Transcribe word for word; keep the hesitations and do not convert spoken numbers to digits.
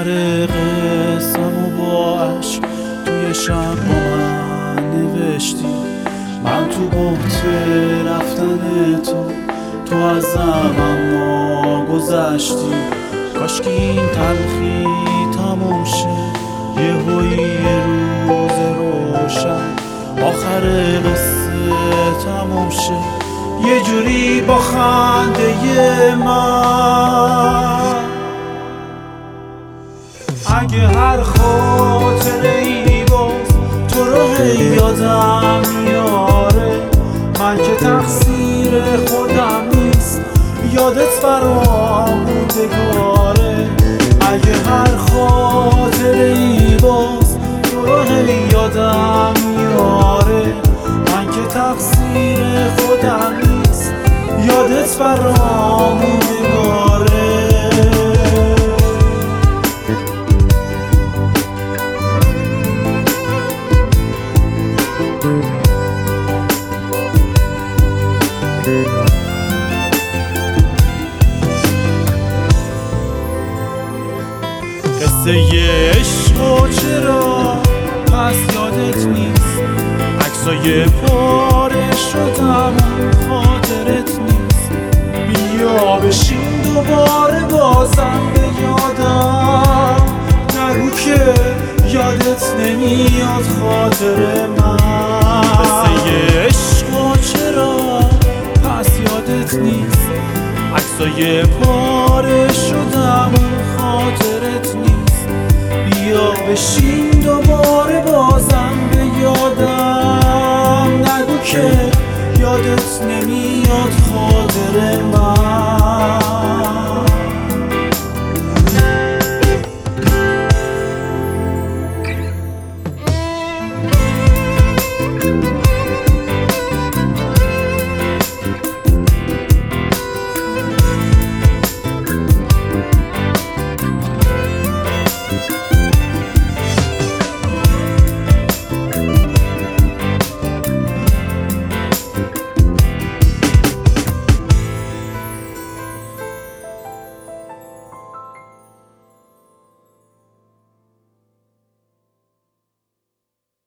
آخر قصم و با عشق توی شب با من نوشتی، من تو بحت رفتن تو، تو ازم اما گذشتی. کاشکی این تلخی تموم شه، یه هوی یه روز روشن، آخر قصه تموم شه یه جوری با خنده من. اگه هر خاطره ای باز تو رو هی یادم میاره، من که تقصیر خودم نیست، یادت برام موندگاره. اگه هر خاطره ای باز تو رو هی یادم میاره، من که تقصیر خودم نیست، یادت برام موندگاره. قصه یه عشق و چرا پس یادت نیست، عکسای پاره شدم خاطرت نیست. بیا بشین دوباره بازم به یادم نگو که یادت نمیاد خاطر من. قصه یه عشق و چرا پس یادت نیست، عکسای پاره شدم خاطرت نیست. بیا بشین دوباره بازم به یادم نگو که یادت